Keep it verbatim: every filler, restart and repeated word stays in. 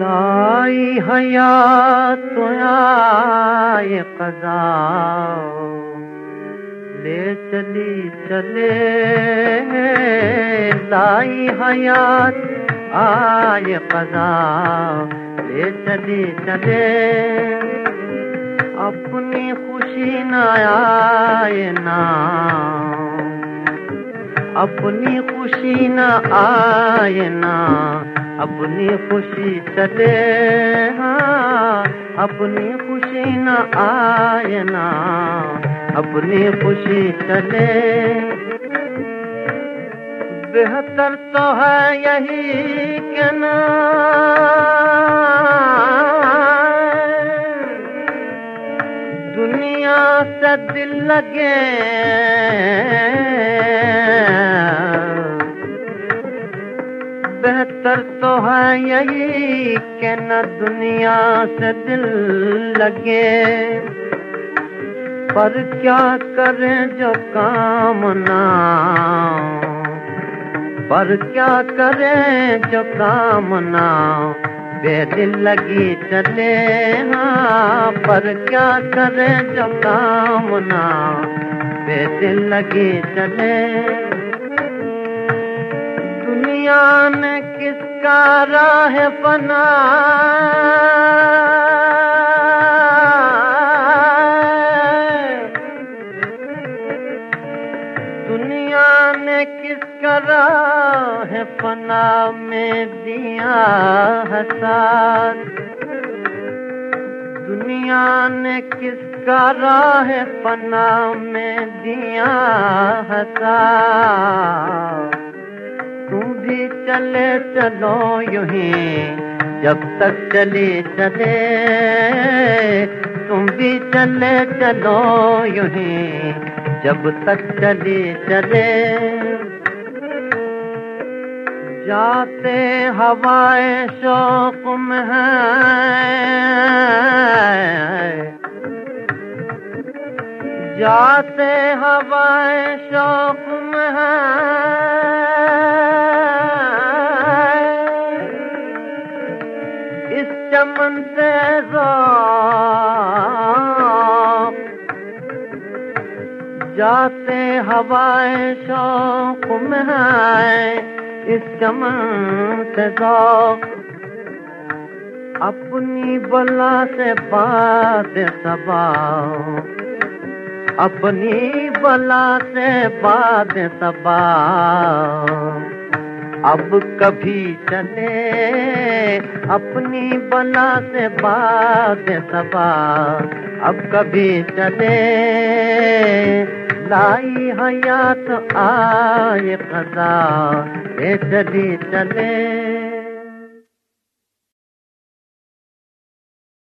लाई हयात आए क़ज़ा ले चली चले लाई हयात आए क़ज़ा ले चली चले अपनी खुशी न आए ना अपनी खुशी न आए ना अपनी खुशी चले हाँ अपनी खुशी न आए ना अपनी खुशी चले बेहतर तो है यही कि ना दुनिया से दिल लगे बेहतर तो है यही कि न दुनिया से दिल लगे पर क्या करें जो काम ना पर क्या करें जो काम ना बेदिल लगी चले हाँ पर क्या करें जो काम ना बेदिल लगी चले दुनिया ने किसका राह फना दुनिया ने किसका राह फना में दिया हसास दुनिया ने किसका राह फना में दिया हसास तुम भी चले चलो यूं ही जब तक चले चले तुम भी चले चलो यूं ही जब तक चले चले जाते हवाए शौक में है जाते हवाए शौक में है इस चमन से जाते हवाए शौक में है इस चमन से ज़ौक़ अपनी बला से बात सबा अपनी बला से बात सबा अब कभी चले अपनी बला से बात सबा अब कभी चले लाई हयात आए क़ज़ा ले चली चले।